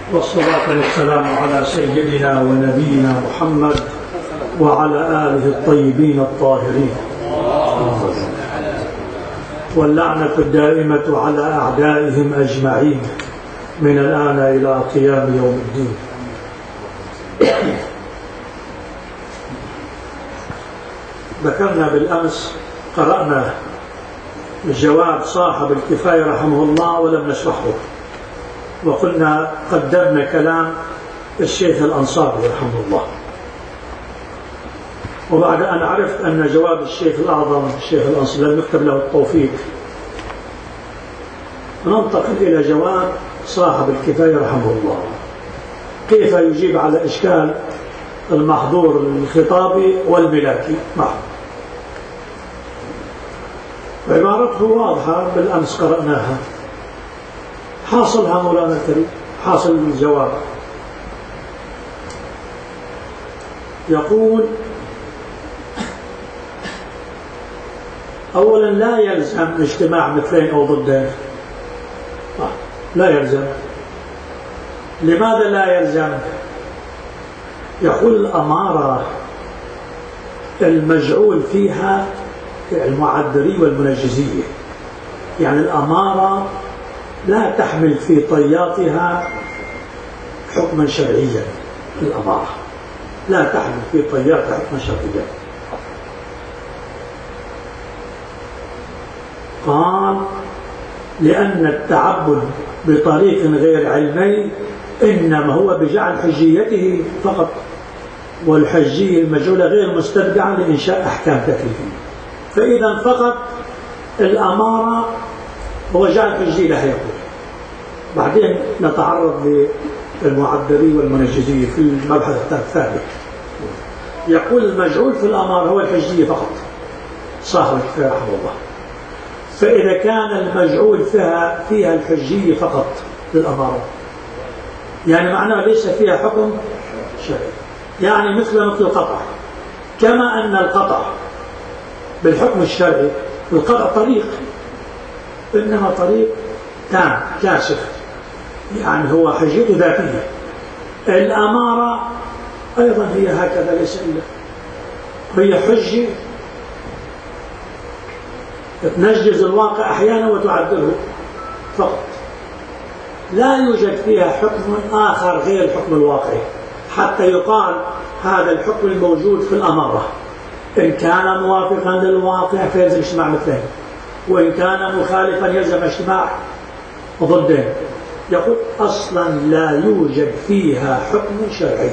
والصلاة والسلام على سيدنا ونبينا محمد وعلى آله الطيبين الطاهرين، واللعنة الدائمة على أعدائهم أجمعين من الآن إلى قيام يوم الدين. ذكرنا بالأمس، قرأنا جواب صاحب الكفاية رحمه الله ولم نشرحه، وقلنا قدمنا كلام الشيخ الأنصاري رحمه الله، وبعد أن عرفت أن جواب الشيخ الأعظم الشيخ الأنصاري لم يكتب له التوفيق، ننتقل إلى جواب صاحب الكفاية رحمه الله، كيف يجيب على إشكال المحظور الخطابي والملاكي معه. عبارته واضحة، بالأمس قرأناها. حاصلها مولانا الكريم، حاصل الجواب، يقول: أولا لا يلزم اجتماع مثلين أو ضدين، لا يلزم. لماذا لا يلزم؟ يقول: الأمارة المجعول فيها المعدري والمنجزية، يعني الأمارة لا تحمل في طياتها حكما شرعيا، الأمارة لا تحمل في طياتها حكما شرعيا. قال: لأن التعبد بطريق غير علمي إنما هو بجعل حجيته فقط، والحجية المجعولة غير مستبدعة لإنشاء أحكام تكليفية. فإذا فقط الأمارة هو جعل حجية لها. يقول بعدين نتعرض للمعدري والمنجزية في المبحث الثالث. يقول: المجعول في الأمارة هو الحجية فقط، صاحب الكفاية رحمه الله. فإذا كان المجعول فيها الحجية فقط للأمارة، يعني معناه ليس فيها حكم شرعي، يعني مثل القطع، كما أن القطع بالحكم الشرعي القطع طريق، إنما طريق تام كاشف، يعني هو حجيته ذاتية. الأمارة أيضا هي هكذا، ليس إلا هي حجة تنجز الواقع أحيانا وتعدله فقط، لا يوجد فيها حكم آخر غير الحكم الواقعي، حتى يقال هذا الحكم الموجود في الأمارة إن كان موافقا للواقع فيلزم اجتماع مثلين، وإن كان مخالفا يلزم اجتماع ضدين. يقول: أصلا لا يوجد فيها حكم شرعي،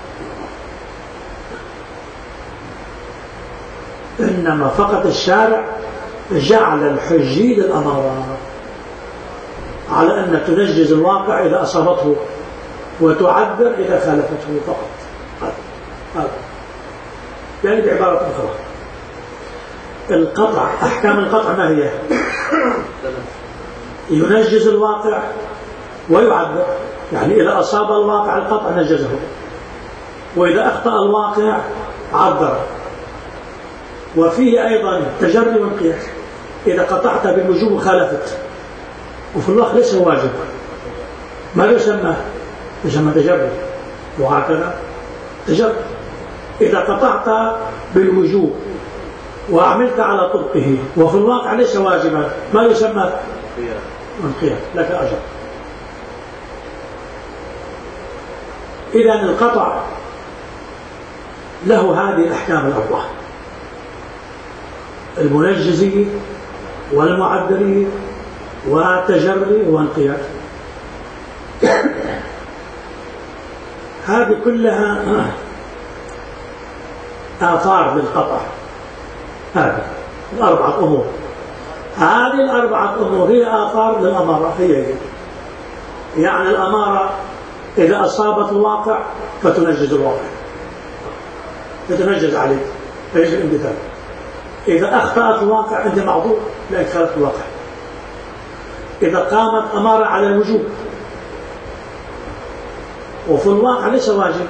إنما فقط الشارع جعل الحجي للأمارة على أن تنجز الواقع إذا أصابته وتعبر إذا خالفته فقط. هذا يعني بعبارة أخرى، القطع، أحكام القطع ما هي؟ ينجز الواقع ويعبر، يعني إذا أصاب الواقع القطع نجزه، وإذا أخطأ الواقع عبر. وفيه أيضا تجري وانقياس، إذا قطعت بالوجوب خالفت وفي الواقع ليس واجب، ما يسمى تجري، وهكذا تجري. إذا قطعت بالوجوب وعملت على طبقه وفي الواقع ليس واجبا، ما يسمى انقياد، لك أجر. إذن القطع له هذه الأحكام الأربعة: المنجزية والمعدرية وتجري وانقياد. هذه كلها آثار للقطع. هذه الأربعة أمور، هذه الأربعة أمور هي آثار للأمارة. هي يعني الأمارة إذا أصابت الواقع فتنجز الواقع، تتنجز عليه فيجب الامتثال. إذا أخطأت الواقع أنت معذور لأنك خالفت الواقع. إذا قامت أمارة على الوجوب وفي الواقع ليس واجب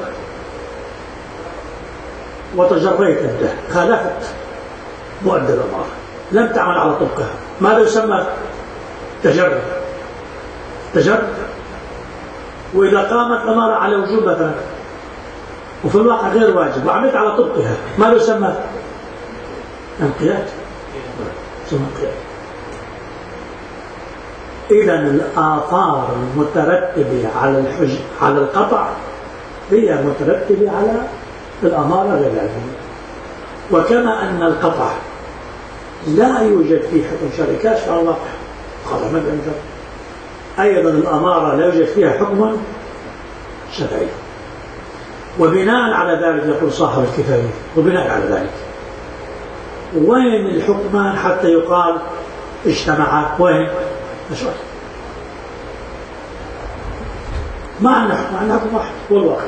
وتجريت أنت، خالفت مؤدى الأمارة، لم تعمل على طبقها، ماذا يسمى؟ تجرد. وإذا قامت أمارة على وجوب مثلا وفي الواقع غير واجب وعملت على طبقها، ما يسمى انقياد؟ يسمى انقياد. إذا الآثار المترتبة على القطع هي مترتبة على الأمارة غير العلمية. وكما أن القطع لا يوجد فيه حكم شرعي كاشف على الواقع، قطع ما بينجر، أيضا الأمارة لا يوجد فيها حكم شرعي. وبناء على ذلك يقول صاحب الكفاية، وبناء على ذلك وين الحكمان حتى يقال اجتمعا؟ وين؟ أشوف ما عندنا حكم، عندنا حكم واحد هو الواقع.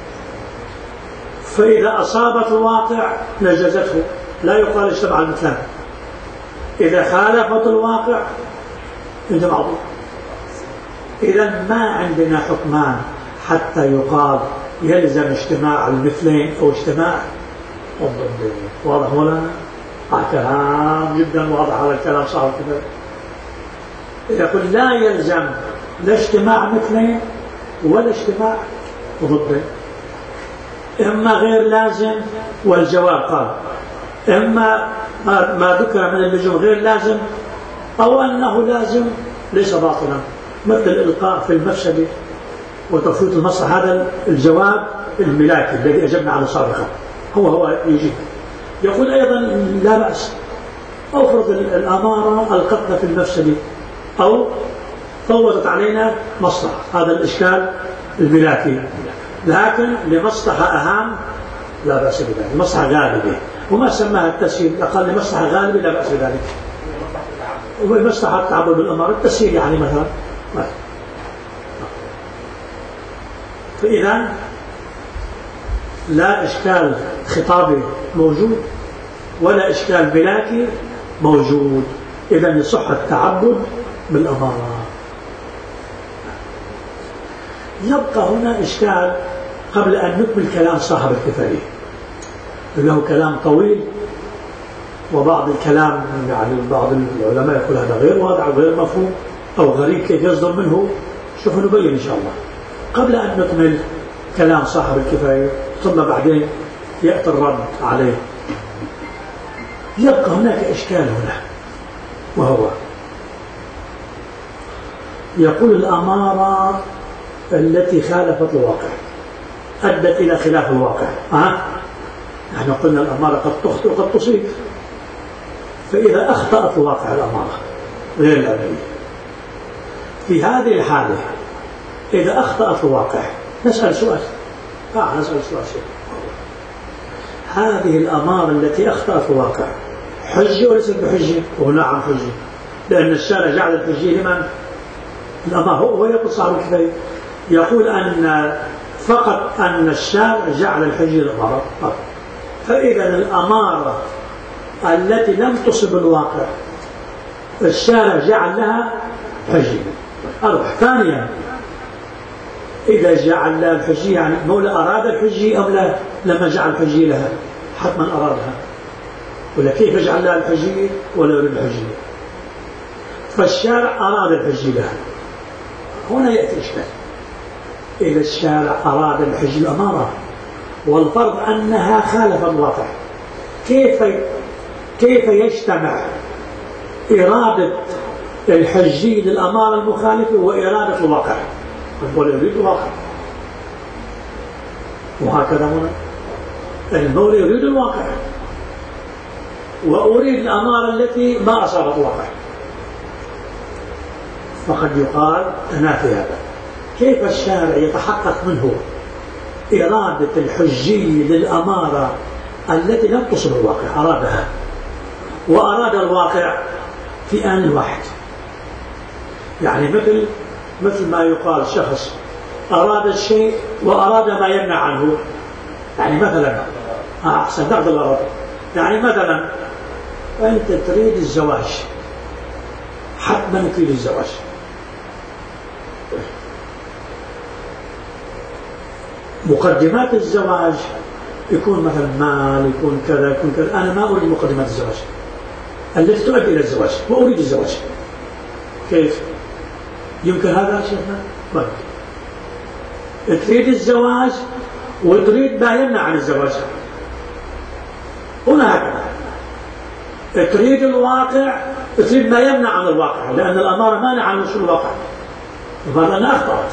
فإذا أصابت الواقع نجزته، لا يقال اجتمع المثلان. إذا خالفت الواقع اجتمع الضوء. إذا ما عندنا حكمان حتى يقال يلزم اجتماع المثلين أو اجتماع الضدين. واضح ولا؟ كلام جدا واضح على الكلام صاحب كذا. يقول لا يلزم لا اجتماع مثلين ولا اجتماع ضدين، إما غير لازم، والجواب قال إما ما ذكر من اللزوم غير لازم أو أنه لازم ليس باطلا، مثل الإلقاء في المفسدة وتفويت المصلحة. هذا الجواب الملاكي الذي أجبنا على سابقا هو يجيب. يقول أيضا لا بأس أفرض الأمارة القتل في المفسدة أو فوضت علينا مصلحة، هذا الإشكال الملاكي، لكن لمصلحة أهم لا بأس بذلك، مصلحة غالبة، وما سماها التسهيل، أقل لمصلحة غالبة لا بأس بذلك. ومصلحة التعبد بالأمارة التسهيل يعني مثلا. فإذا لا إشكال خطابي موجود ولا إشكال ملاكي موجود، إذا يصح التعبد بالأمارة. يبقى هنا إشكال قبل أن نكمل كلام صاحب الكفاية، له كلام طويل وبعض الكلام يعني بعض العلماء يقول هذا غير واضح وغير مفهوم أو غريب كيف يصدر منه. شوفوا نبين إن شاء الله قبل أن نكمل كلام صاحب الكفاية ثم بعدين يأتي الرد عليه. يبقى هناك إشكال هنا، وهو يقول الأمارة التي خالفت الواقع أدت إلى خلاف الواقع. نحن قلنا الأمارة قد تخطئ وقد تصيب، فإذا أخطأت الواقع الأمارة غير العملية، في هذه الحالة إذا أخطأت الواقع نسأل سؤال. نسأل سؤال. هذه الأمارة التي أخطأت الواقع حجة وليست بحجة؟ ونعم حجة، لأن الشارع جعل الحجة لمن؟ الأمارة. هو يقول صاحب الكفاية يقول أن فقط أن الشارع جعل الحجة للأمارة. فإذا الأمارة التي لم تصب الواقع الشارع جعل لها حجة. ثانيا إذا جعل لها الحجة يعني مولى أراد الحجة أم لا؟ لما جعل الحجة لها حتما أرادها، ولا كيف جعل لها الحجة ولا يريد الحجة؟ فالشارع أراد الحجة لها. هنا يأتي إشكال. إذا الشارع أراد الحجة الأمارة والفرض أنها خالف الواقع، كيف يجتمع إرادة الحجة للأمارة المخالفة وإرادة الواقع؟ ولا يريد الواقع. وهكذا هنا المولى يريد الواقع وأريد الأمارة التي ما أصابت الواقع، فقد يقال تنافي هذا. كيف الشارع يتحقق منه إرادة الحجية للأمارة التي لم تصب الواقع أرادها وأراد الواقع في آن واحد؟ يعني مثل ما يقال شخص أراد الشيء وأراد ما يمنع عنه. يعني مثلا أحسن نقض الأرض، يعني مثلا أنت تريد الزواج، حتما تريد الزواج، مقدمات الزواج يكون مثلا مال، يكون كذا، يكون كذا. أنا ما أريد مقدمات الزواج التي تؤدي إلى الزواج، وأريد الزواج. كيف يمكن هذا شيخنا؟ تريد الزواج وتريد ما يمنع عن الزواج، هنا هكذا تريد الواقع، تريد ما يمنع عن الواقع، لأن الأمارة مانع عن وصول الواقع، فهذا أنا أخطأت.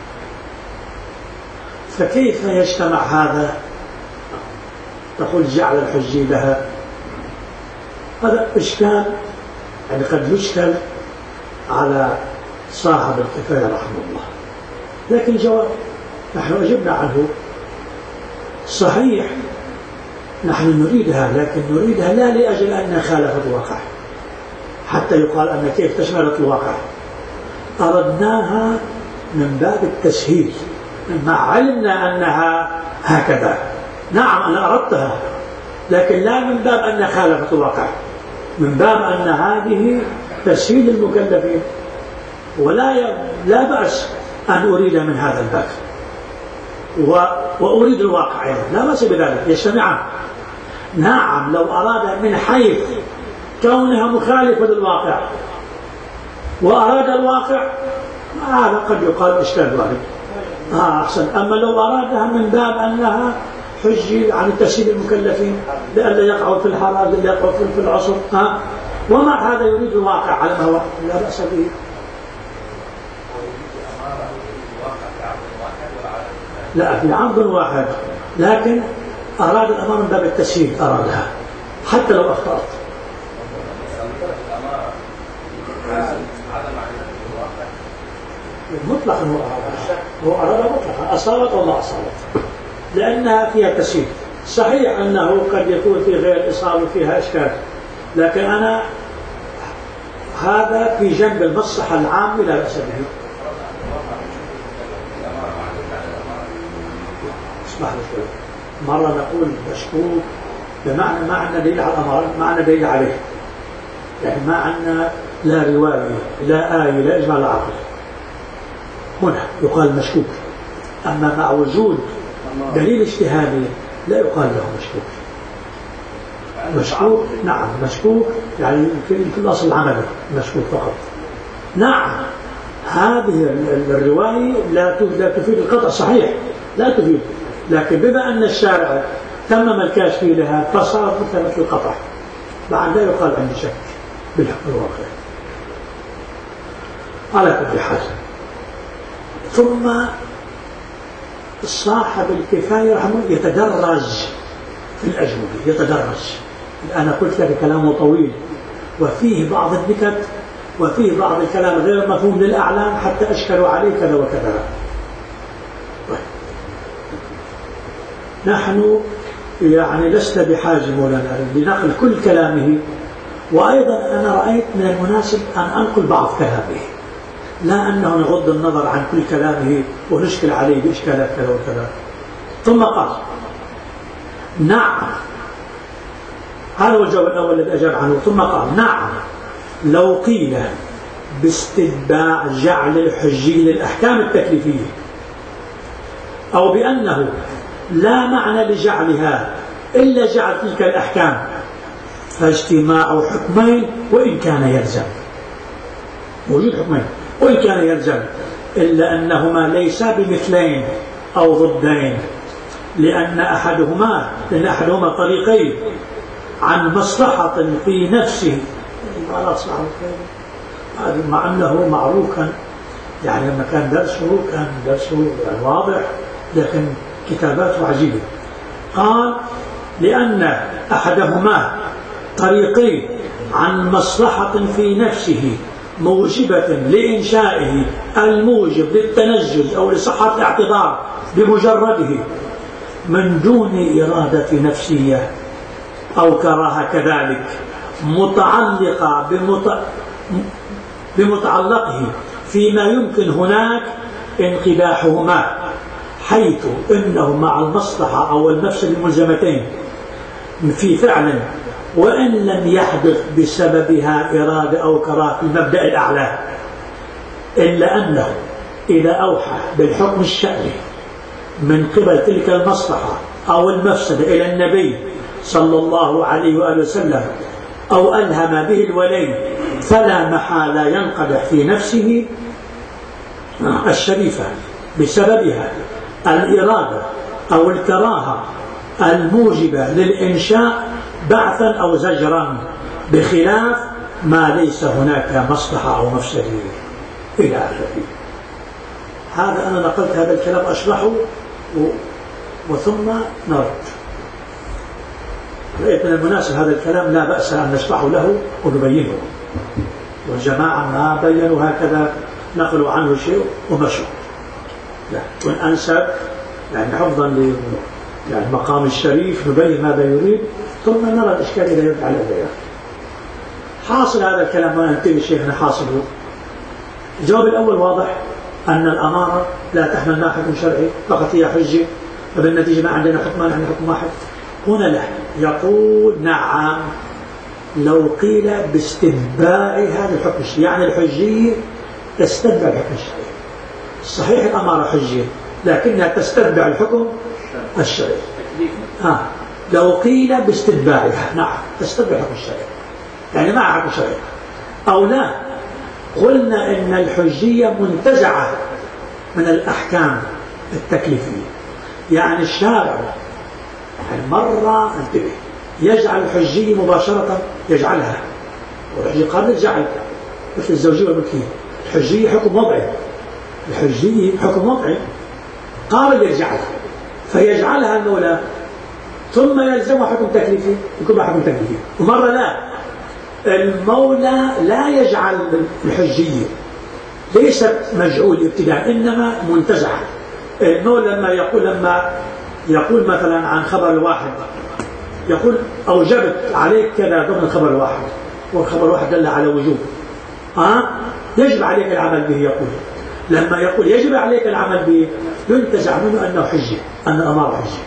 فكيف يجتمع هذا؟ تقول جعل الحجي لها، هذا إشكال يعني قد يشكل على صاحب الكفاية رحمه الله، لكن جواب نحن أجبنا عنه. صحيح نحن نريدها، لكن نريدها لا لأجل أنها خالفت الواقع حتى يقال أن كيف تشملت الواقع، أردناها من باب التسهيل، مع علمنا أنها هكذا. نعم أنا أردتها، لكن لا من باب أنها خالفت الواقع، من باب أن هذه تسهيل المكلفين، لا بأس أن أريد من هذا الباب وأريد الواقع أيضا، لا بأس بذلك، يجتمعان. نعم لو أراد من حيث كونها مخالفة للواقع وأراد الواقع، هذا قد يقال إشكال ذلك أحسن. أما لو أرادها من باب أنها حجي عن تسهيل المكلفين لئلا يقعوا في الحرام، لئلا يقعوا في العصر، ومع هذا يريد الواقع على ما هو، لا بأس به. لا، في عرض واحد، لكن أراد الأمر من باب التسهيل، أرادها حتى لو أخطأت. مطلقا هو أراد مطلقا، أصابت ولا أصابت، لأنها فيها تسهيل. صحيح أنه قد يكون في غير إصابة فيها إشكال، لكن أنا هذا في جنب المصلحة العامة لا بأس به. اسمح لي شوي، مرة نقول مشكوك بمعنى ما عندنا دليل على الأمر، ما عندنا دليل عليه، يعني ما عندنا لا رواية لا آية لا إجماع لا عقل، هنا يقال مشكوك. أما مع وجود دليل اجتهادي لا يقال له مشكوك. مشكوك نعم، مشكوك يعني في الأصل العملي مشكوك فقط. نعم هذه الرواية لا تفيد القطع، صحيح لا تفيد، لكن بما أن الشارع تمم الكاشف لها فصارت مثل القطع، بعد لا يقال عندي شك بالحكم الواقعي على كل حال. ثم صاحب الكفاية رحمه يتدرج في الأجوبة، يتدرج. أنا قلت لك كلامه طويل وفيه بعض النكت وفيه بعض الكلام غير مفهوم للأعلام حتى أشكلوا عليه كذا وكذا. نحن يعني لسنا بحاجة مولانا لنقل كل كلامه، وأيضا أنا رأيت من المناسب أن أنقل بعض كلامه، لا أنه نغض النظر عن كل كلامه ونشكل عليه بإشكالات كذا وكذا. ثم قال نعم، هذا هو الجواب الأول الذي أجاب عنه. ثم قال نعم لو قيل باستتباع جعل الحجي للأحكام التكليفية، أو بأنه لا معنى لجعلها إلا جعل تلك الأحكام، فاجتماع حكمين وإن كان يلزم، وجود حكمين وإن كان يلزم، إلا أنهما ليسا بمثلين أو ضدين، لأن أحدهما طريقين عن مصلحة في نفسه، مع أنه معروف كان، يعني لما كان درسه يعني واضح، لكن كتاباته عجيبة. قال لأن أحدهما طريقين عن مصلحة في نفسه موجبة لإنشائه الموجب للتنجز أو لصحة الاعتذار بمجرده من دون إرادة نفسية أو كراهة كذلك متعلقة بمتعلقه فيما يمكن هناك انقداحهما، حيث إنه مع المصلحة أو المفسد الملزمتين في فعل وإن لم يحدث بسببها إرادة أو كراهة في المبدأ الأعلى، إلا أنه إذا أوحى بالحكم الشرعي من قبل تلك المصلحة أو المفسدة إلى النبي صلى الله عليه وآله وسلم أو ألهم به الولي، فلا محالة ينقدح في نفسه الشريفة بسببها الإرادة أو الكراهة الموجبة للإنشاء بعثا أو زجرا، بخلاف ما ليس هناك مصلحة أو مفسدة إلى آخره. هذا أنا نقلت هذا الكلام أشرحه وثم نرد. رأيت من المناسب هذا الكلام لا بأس أن نشرحه له ونبينه، والجماعة ما بينوا هكذا، نقلوا عنه شيء ومشوا. لا، وإن أنسب يعني حفظا يعني مقام الشريف نبين ماذا يريد، ثم نرى الإشكال إذا يرد على البيان. حاصل هذا الكلام ما ينتهي شيخنا حاصله. الجواب الأول واضح، أن الأمارة لا تحمل ما حكم شرعي، فقط هي حجة، فبالنتيجة ما عندنا حكمان، عندنا حكم واحد. هنا لا، يقول نعم لو قيل باستتباع هذا الحكم الشرعي، يعني الحجية تستتبع الحكم الشرعي. صحيح الأمارة حجية لكنها تستتبع الحكم الشرعي. لو قيل باستتباعها، نعم تستتبع الحكم الشرعي، يعني ما حكم شرعي. أو لا، قلنا إن الحجية منتزعة من الأحكام التكليفية، يعني الشارع يعني مرة انتبه يجعل الحجية مباشرة، يجعلها، والحجية قبل الجعل مثل الزوجية والملكية. الحجية حكم وضعي، الحجية حكم وضعي قابل يجعلها، فيجعلها المولى ثم يلزمها حكم تكليفي، يكون حكم تكليفي. ومرة لا، المولى لا يجعل الحجية، ليست مجعول ابتداء إنما منتزعة. المولى لما يقول مثلا عن خبر الواحد، يقول أوجبت عليك كذا ضمن الخبر الواحد، والخبر الواحد دل على وجوب، يجب عليك العمل به. يقول لما يقول يجب عليك العمل به ينتزع منه أنه حجة، أن الأمر حجة،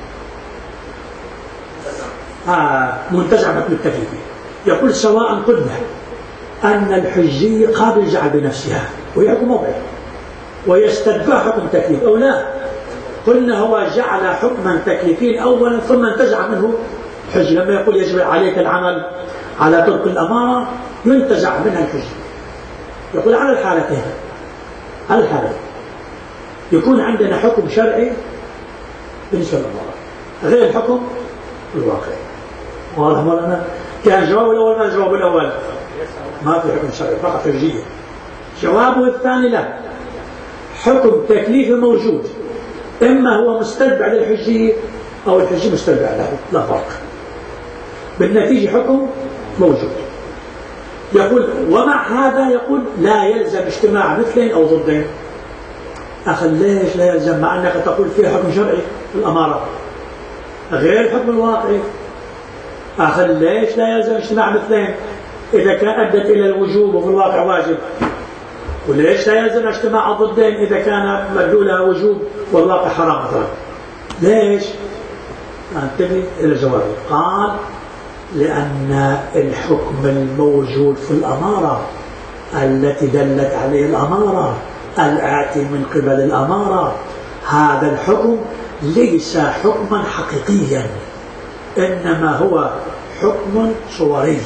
منتزع من التكليف. يقول سواء قلنا أن الحجية قابل الجعل بنفسها وهي حكم وضعي ويستتبع حكم تكليف، أو لا، قلنا هو جعل حكما تكليفيا أولا ثم انتزع منه الحج. لما يقول يجب عليك العمل على طرق الأمارة ينتزع منها الحج. يقول على الحالتين، على الحالتين يكون عندنا حكم شرعي بالنسبة للأمارة غير الحكم الواقعي. واضح مولانا؟ كان الجواب الأول ما الجواب الأول ما في حكم شرعي، فقط حجية. جوابه الثاني لا، حكم تكليفي موجود، إما هو مستتبع للحجية أو الحجية مستتبع له، لا فرق، بالنتيجة حكم موجود. يقول ومع هذا يقول لا يلزم اجتماع مثلين أو ضدين. أخي ليش لا يلزم مع أنك تقول فيه حكم شرعي في الأمارة غير الحكم الواقعي؟ أخي ليش لا يلزم اجتماع مثلين إذا كان أدت إلى الوجوب وفي الواقع واجب؟ وليش لا يلزم اجتماع ضدين إذا كان مدلولها وجوب والواقع حرام مثلا؟ ليش؟ انتبه إلى جوابه. قال لأن الحكم الموجود في الأمارة التي دلت عليه الأمارة الآتي من قبل الأمارة، هذا الحكم ليس حكما حقيقيا، إنما هو حكم صوري.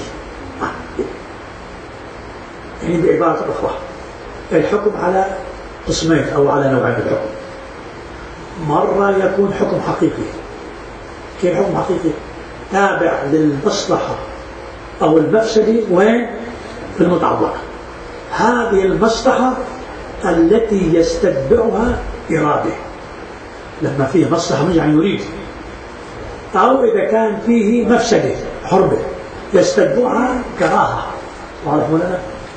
يعني بعبارة أخرى الحكم على قسمين أو على نوعين من الحكم. مرة يكون حكم حقيقي. كيف حكم حقيقي؟ تابع للمصلحة أو المفسدة وين؟ في المتعلق. هذه المصلحة التي يستتبعها إرادة، لما فيه مصلحة من يعني يريد، أو إذا كان فيه مفسدة حربة يستتبعها كراهة. واضح لنا؟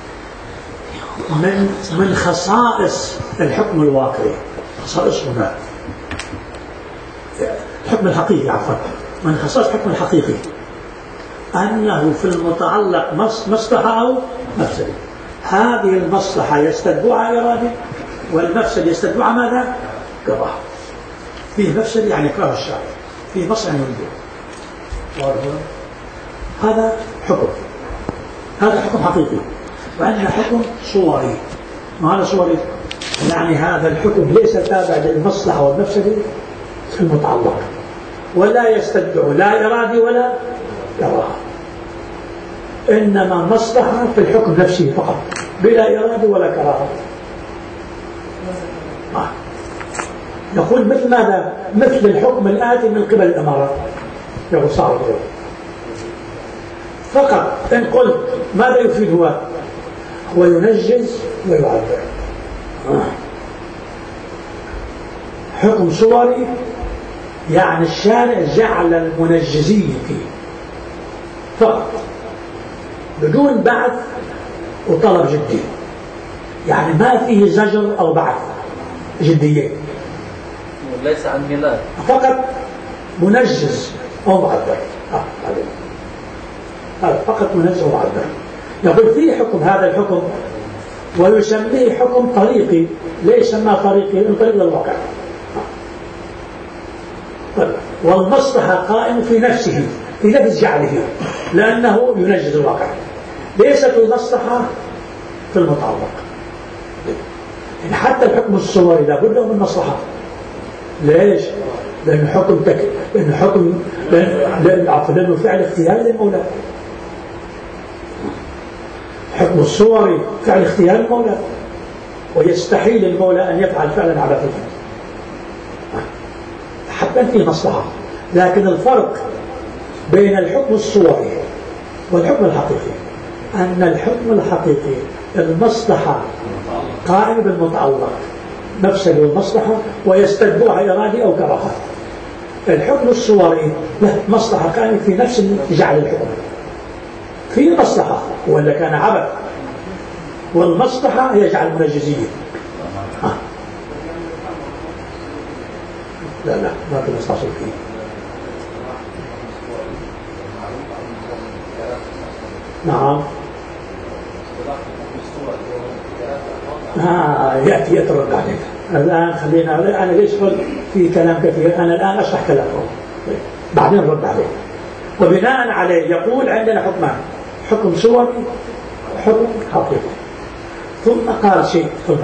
من خصائص الحكم الواقعي، خصائص هنا الحكم الحقيقي، عفوا، من خصائص الحكم الحقيقي أنه في المتعلق مصلحة أو مفسدة. هذه المصلحة يستتبعها إرادة، والمفسد يستتبعها ماذا؟ كراهة. فيه مفسد يعني كراهة الشارع، فيه مصلحة يريده. هذا حكم، هذا حكم حقيقي. وأنه حكم صوري. وهذا صوري يعني هذا الحكم ليس تابع للمصلحة والمفسدة في المتعلق، ولا يستتبع لا إرادي ولا كراهة، إنما مصلحة في الحكم نفسه فقط بلا إرادة ولا كراهة. يقول مثل ماذا؟ مثل الحكم الآتي من قبل الإمارات. يقول صعب غير فقط. إن قلت ماذا يفيد هو ينجز ويعبر. حكم صوري يعني الشارع جعل المنجزين فيه فقط بدون بعث وطلب جدي، يعني ما فيه زجر أو بعث جدية، ليس عن ميلاد، فقط منجز أو معبر. فقط منجز أو معبر. يقول فيه حكم، هذا الحكم ويسميه حكم طريقي. ليش سماه طريقي؟ من طريق الواقع. والمصلحة قائم في نفسه، في نفس جعله، لأنه ينجز الواقع. ليست المصلحة في المتعلق. يعني حتى الحكم الصوري لابد من مصلحة. ليش؟ لأن لأنه فعل اختياري للمولى. حكم الصوري فعل اختياري للمولى، ويستحيل المولى أن يفعل فعلا عبثيا حتى فيه مصلحة. لكن الفرق بين الحكم الصوري والحكم الحقيقي أن الحكم الحقيقي المصلحة قائمة بالمتعلق، مفسد المصلحة ويستتبعها إرادي أو كراهة. الحكم الصوري له مصلحة قائمة في نفس جعل الحكم، في مصلحة ولا كان عبث، والمصلحة هي جعل المنجزية. لا ما في نستعصر فيه. نعم يأتي الرد عليك. الآن خلينا، أنا ليش قلت في كلام كثير، أنا الآن أشرح كلامه بعدين الرد عليه. وبناء عليه يقول عندنا حكمان: حكم صوري وحكم حقيقي. ثم قال شيء ثم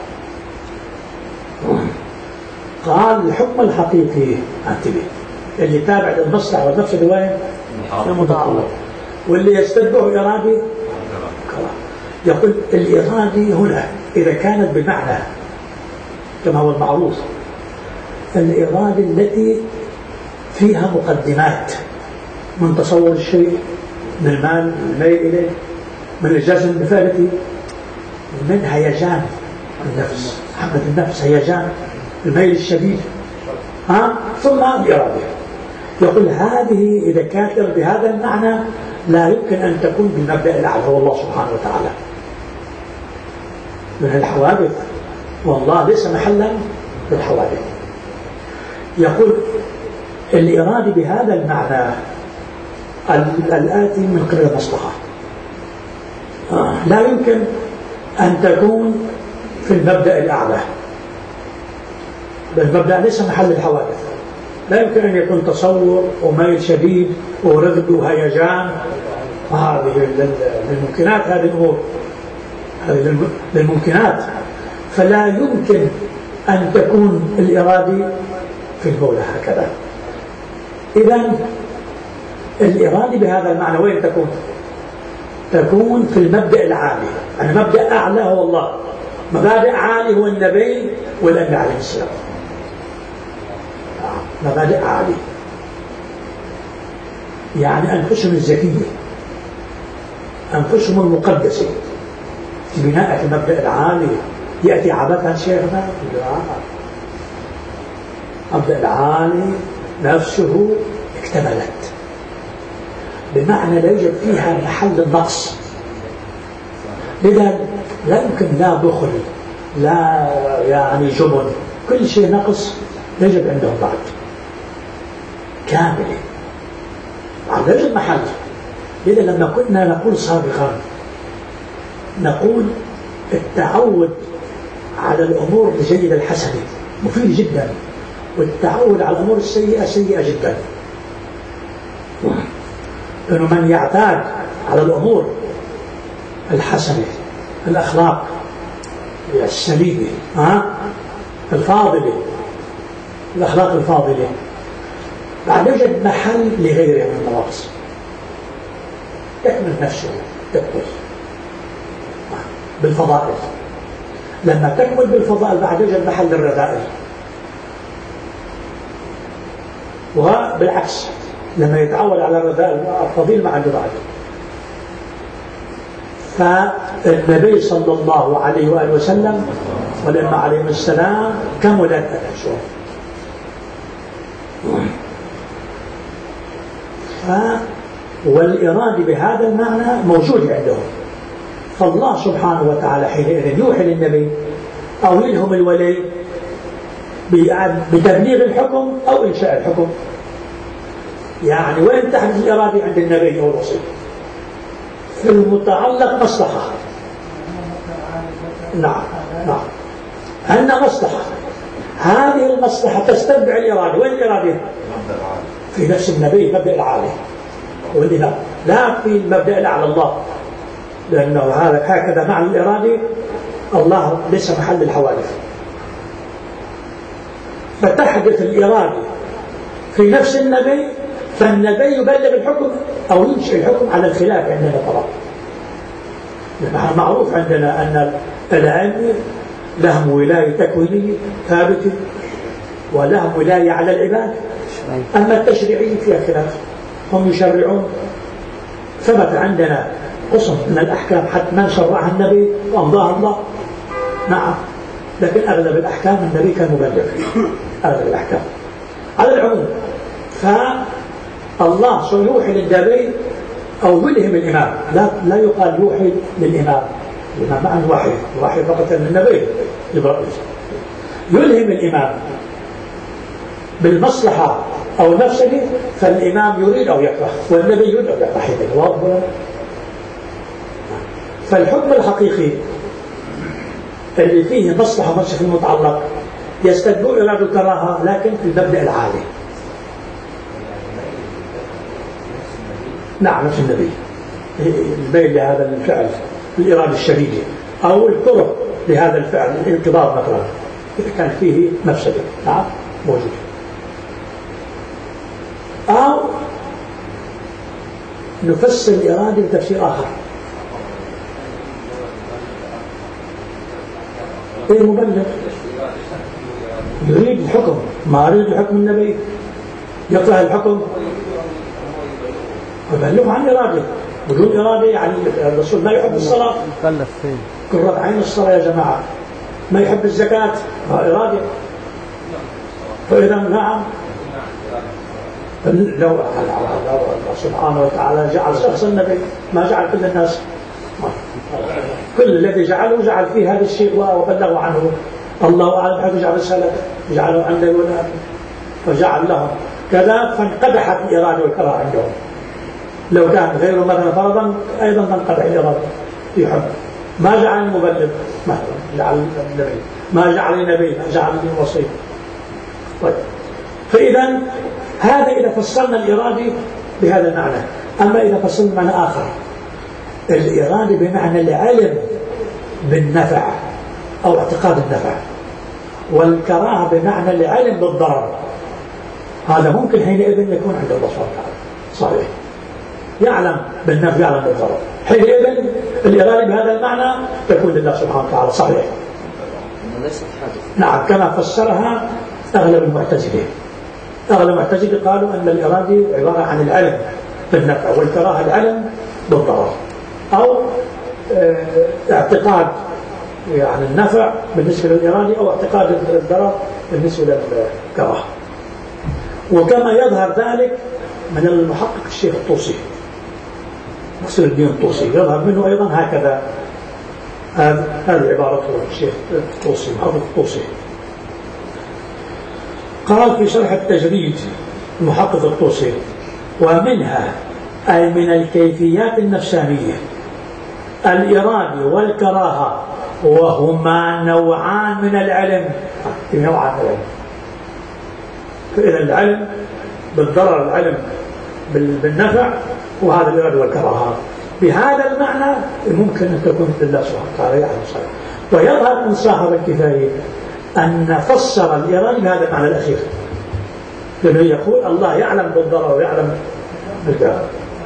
قال الحكم الحقيقي انتبه اللي تابع للمصلحة والمفسد وين؟ المتعلق، واللي يستتبعه إرادي. يقول الإرادي هنا إذا كانت بمعنى كما هو المعروف، الإرادة التي فيها مقدمات من تصور الشيء، من المال، من الميل إليه، من الجزم بفعلته، من هيجان النفس، حمد النفس، هيجان الميل الشديد، ثم الإرادة. يقول هذه إذا كانت بهذا المعنى لا يمكن أن تكون بالمبدأ الأعلى هو الله سبحانه وتعالى من الحوادث، والله ليس محلا للحوادث. يقول الإرادة بهذا المعنى الآتي من قبل المصلحة لا يمكن أن تكون في المبدأ الأعلى. المبدأ ليس محل الحوادث، لا يمكن أن يكون تصور وميل شديد ورغب وهيجان، هذه للممكنات، هذه الأمور هذه للممكنات، فلا يمكن أن تكون الإرادة في المولى هكذا. إذن الإرادة بهذا المعنى وين تكون؟ تكون في المبدأ العالي. يعني مبدأ أعلى هو الله، مبادئ عالي هو النبي والأنبياء عليه السلام، مبادئ عالي يعني أنفسهم الزكية، أنفسهم المقدسة. بناء المبدأ العالي يأتي عبثا شيخنا؟ المبدأ العالي نفسه اكتملت، بمعنى لا يوجد فيها محل النقص. لذا لا يمكن لا بخل لا يعني جبن، كل شيء نقص يجب عندهم بعد كامل، لا يوجد محل. لذا لما كنا نقول سابقا نقول التعود على الأمور الجيدة الحسنة مفيد جدا، والتعود على الأمور السيئة سيئة جدا. لأنه من يعتاد على الأمور الحسنة، الأخلاق السليمة، الفاضلة، الأخلاق الفاضلة، بعد يوجد محل لغيرها من النواقص، تكمل نفسه، تكمل بالفضائل. لما تكمل بالفضائل بعد يوجد محل للرذائل، وبالعكس لما يتعود على الرذاء الفضيل ما عنده بعد. فالنبي صلى الله عليه وآله وسلم والأئمة عليهم السلام كملت الأشهر. والإرادة بهذا المعنى موجود عندهم. فالله سبحانه وتعالى حينئذ يوحي للنبي أو يلهم الولي بتبليغ الحكم أو إنشاء الحكم. يعني وين تحدث الإرادة عند النبي أو الوصي؟ في المتعلق مصلحة. نعم عندنا مصلحة، هذه المصلحة تستتبع الإرادة. وين الإرادة؟ في نفس النبي مبدأ العالي والإله، لا في المبدأ الأعلى الله، لأنه هكذا معنى الإرادة. الله ليس محل الحوادث، فتحدث الإرادة في نفس النبي، فالنبي يبلغ الحكم أو ينشئ الحكم على الخلاف عندنا طبعا. معروف عندنا أن العلم لهم ولاية تكوينية ثابتة ولهم ولاية على العباد، أما التشريعية فيها خلاف، هم يشرعون. ثبت عندنا قسم من الأحكام حتى ما شرعها النبي وأمضاها الله، نعم، لكن أغلب الأحكام النبي كان مبلغ، أغلب الأحكام على العموم. فالله سيوحي للنبي أو يلهم الإمام، لا يقال يوحي للإمام، الإمام معنى الوحي فقط للنبي، يلهم الإمام بالمصلحة أو المفسدة، فالإمام يريد أو يكره والنبي يريد أو يكره. فالحكم الحقيقي اللي فيه مصلحة ومفسدة المتعلق يستدعو إرادة الكراهة، لكن في المبدأ العالي. نعم نفس النبي الميل لهذا الفعل الإرادة الشديدة أو الكره لهذا الفعل الانقباض مثلا إذا كان فيه مفسدة، نعم موجود. أو نفسر الإرادة بتفسير آخر، المبلغ يريد الحكم، ما يريد الحكم النبي يطلع الحكم ويبلغ عن إرادة. بدون إرادة يعني الرسول ما يحب الصلاة، قرة عين الصلاة يا جماعة، ما يحب الزكاة، ما إرادة. فإذا نعم، لو الله سبحانه وتعالى جعل شخص النبي ما جعل كل الناس، كل الذي جعل فيه هذا الشيء وبلغوا عنه. الله أعلم حيث جعل رسالته، جعلوا عنده وجعل لهم كذا، فانقدحت الإرادة والكراهة عندهم. لو كان غيره مثلا فرضا أيضا تنقدح الإرادة يحب. ما جعل المبلغ مثلا، جعل النبي، ما جعل النبي، ما جعل الوصي. طيب، فإذا هذا إذا فصلنا الإرادة بهذا المعنى. أما إذا فصلنا معنى آخر، الإرادة بمعنى العلم بالنفع أو اعتقاد النفع، والكراهة بمعنى العلم بالضرر، هذا ممكن حينئذ يكون عند الله سبحانه وتعالى صحيح، يعلم بالنفع يعلم بالضرر، حينئذ الإرادة بهذا المعنى تكون لله سبحانه وتعالى صحيح. نعم، كما فسرها أغلب المعتزلة. أغلب المعتزلة قالوا أن الإرادة عبارة عن العلم بالنفع، والكراهة العلم بالضرر، أو اعتقاد يعني النفع بالنسبة للإرادة أو اعتقاد الضرر بالنسبة للكراهة. وكما يظهر ذلك من المحقق الشيخ الطوسي، نصر الدين الطوسي، يظهر منه أيضا هكذا. هذه عبارته الشيخ الطوسي، محقق الطوسي، قال في شرح التجريد المحقق الطوسي: ومنها أي من الكيفيات النفسانية الإرادة والكراهة، وهما نوعان من العلم. نوعان من العلم، فإذا العلم بالضرر، العلم بالنفع، وهذا الإرادة والكراهة. بهذا المعنى ممكن أن تكون لله سبحانه وتعالى يعلم صحيح. ويظهر من صاحب الكفاية أن فسر الإرادة بهذا المعنى الأخير، لأنه يقول الله يعلم بالضرر ويعلم بالكراهة.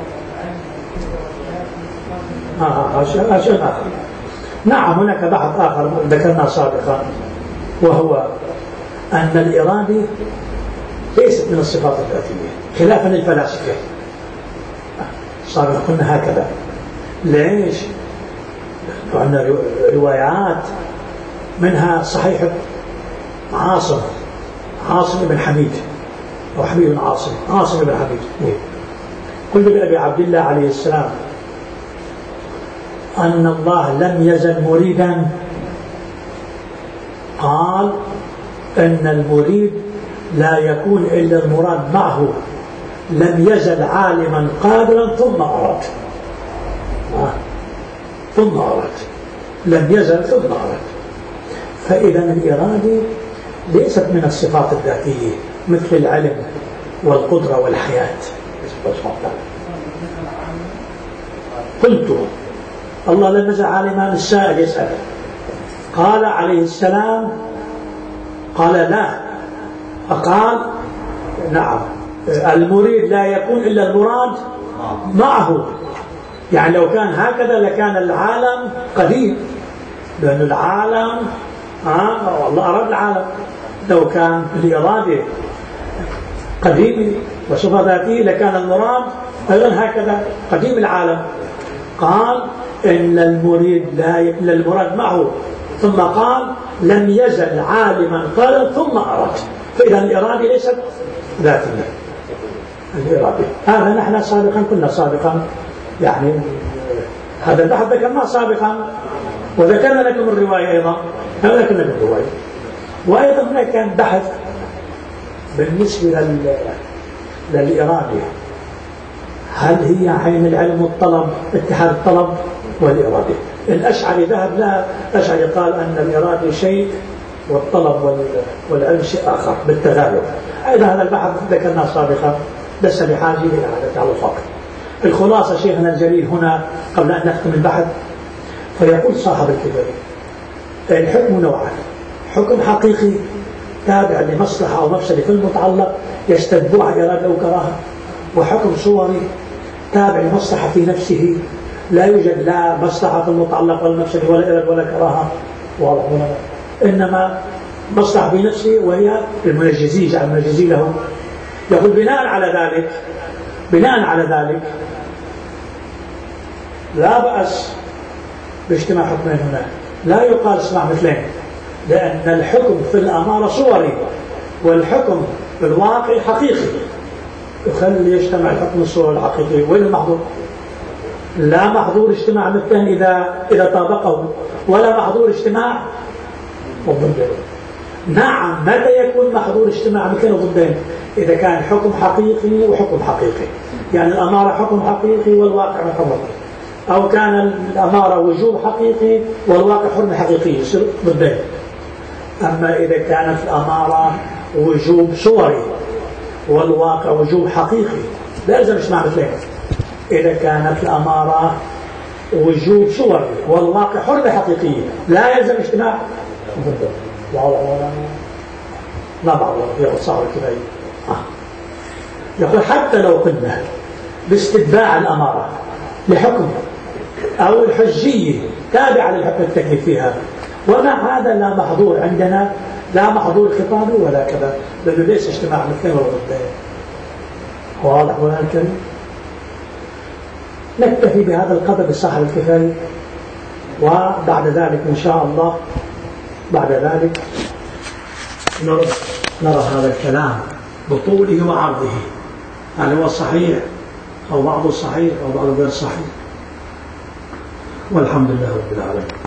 شيء آخر. نعم، هناك بحث آخر ذكرنا سابقا، وهو أن الإرادة ليست من الصفات الذاتية خلافا للفلاسفة. صار قلنا هكذا. ليش؟ عندنا روايات منها صحيح عاصم بن حميد أو حميد بن عاصم بن حميد قل بأبي عبد الله عليه السلام أن الله لم يزل مريدا، قال أن المريد لا يكون إلا المراد معه، لم يزل عالما قادرا ثم أراد لم يزل ثم أراد. فإذا الإرادة ليست من الصفات الذاتية مثل العلم والقدرة والحياة. قلت الله لم يزل عالما، السائل يسأل قال عليه السلام قال لا، فقال نعم المريد لا يكون إلا المراد معه. يعني لو كان هكذا لكان العالم قديم، لأن العالم الله أراد العالم. لو كان الإرادة قديم وصفة ذاتية لكان المراد أيضا هكذا قديم العالم. قال إن المريد لا إلا المراد معه، ثم قال لم يزل عالما قال ثم أراد. فإذا الإرادة ليست ذاتية. الإرادة هذا نحن سابقا قلنا سابقا، يعني هذا البحث ذكرناه سابقا وذكرنا لكم الرواية أيضا. هذا ذكرنا لكم الرواية. وأيضا هناك كان بحث بالنسبة للإرادة، هل هي عين العلم والطلب، اتحاد الطلب والإرادة. الأشعري ذهب لا، الأشعري قال أن الإرادة شيء والطلب والعلم شيء آخر بالتغاير. أيضا هذا البحث ذكرناه سابقا ليس بحاجة لإعادة على الفقر. الخلاصة شيخنا الجليل هنا قبل أن نختم البحث فيقول صاحب الكبير الحكم نوعان: حكم حقيقي تابع لمصلحة أو مفسدة في المتعلق يستتبعها إرادة أو كراهة، وحكم صوري تابع لمصلحة في نفسه لا يوجد لا مصلحة في المتعلق ولا مفسدة ولا إرادة ولا كراهة، واضح هنا، إنما مصلحة في نفسه وهي المنجزي، جعل المنجزي له. يقول بناء على ذلك لا بأس باجتماع حكمين هنا، لا يقال اسمع مثلين، لأن الحكم في الأمارة صوري والحكم في الواقع حقيقي. يخلي يجتمع الحكم الصوري الحقيقي. وين المحظور؟ لا محظور اجتماع مثلين إذا طابقه، ولا محظور اجتماع الضدين. نعم متى يكون محظور اجتماع مثلين وضدين؟ إذا كان حكم حقيقي وحكم حقيقي، يعني الأمارة حكم حقيقي والواقع حكم حقيقي، أو كان الأمارة وجوب حقيقي والواقع حرمة حقيقية، يصير ضدين. أما إذا كانت الأمارة وجوب صوري والواقع وجوب حقيقي لا يلزم اجتماع مثلين. إذا كانت الأمارة وجوب صوري والواقع حرمة حقيقية لا يلزم اجتماع ضدين. لا بعض يقول صعب كذا. يقول حتى لو قلنا باستتباع الأمارة لحكم أو الحجية تابعة للحكم التكليف فيها، ومع هذا لا محظور عندنا، لا محظور خطابي ولا كذا، لأنه ليس اجتماع مثلين ولا ضدين. واضح ولا الكلام؟ نكتفي بهذا القدر بصاحب الكفاية، وبعد ذلك إن شاء الله بعد ذلك نرى هذا الكلام بطوله وعرضه، هل هو صحيح أو بعضه صحيح أو بعضه غير صحيح. والحمد لله رب العالمين.